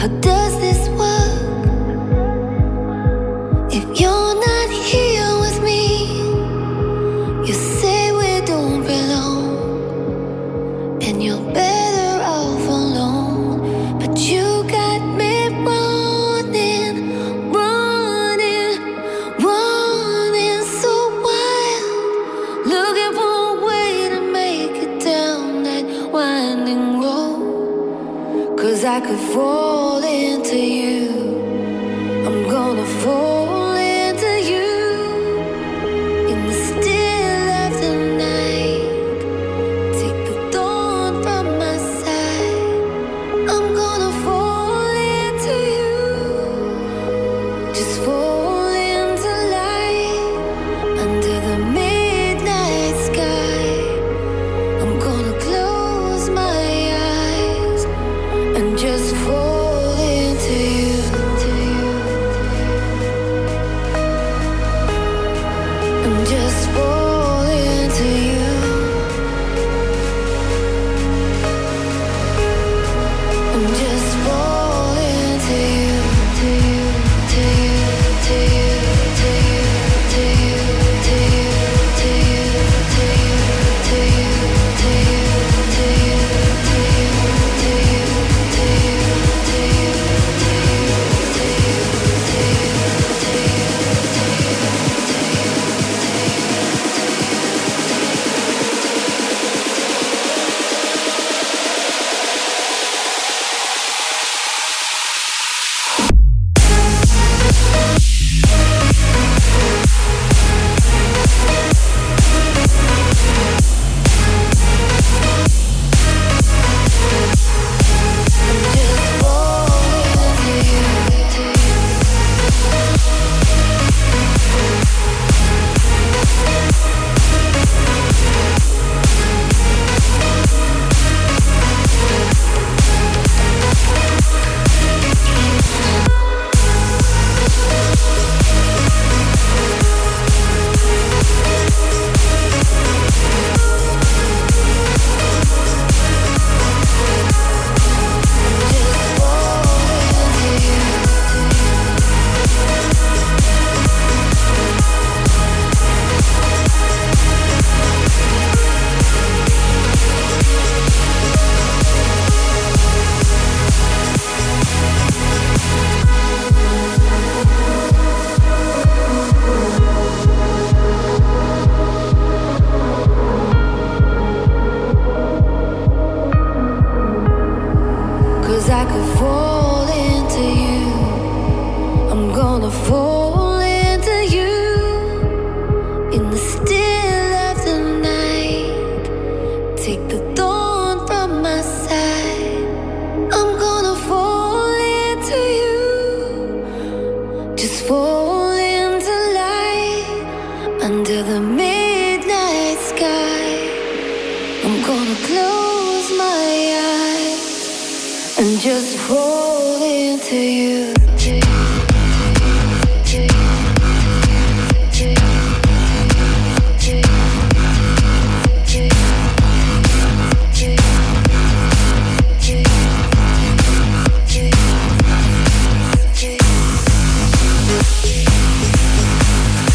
How does this work? If you're not here with me, you say we don't belong, and you're better off alone. But you got me running, running, running so wild, looking for a way to make it down that winding road. 'Cause I could fall into you, I'm gonna fall into you in the still of the night. Take the dawn from my side, I'm gonna fall into you, just fall into light under the midnight sky. I'm gonna close my eyes and just fall into you. And just fall into you. And just fall into you. To you, to you, to you, to you, to you, to you, to you, to you, to you, to you, to you, to you, to you, to you, to you,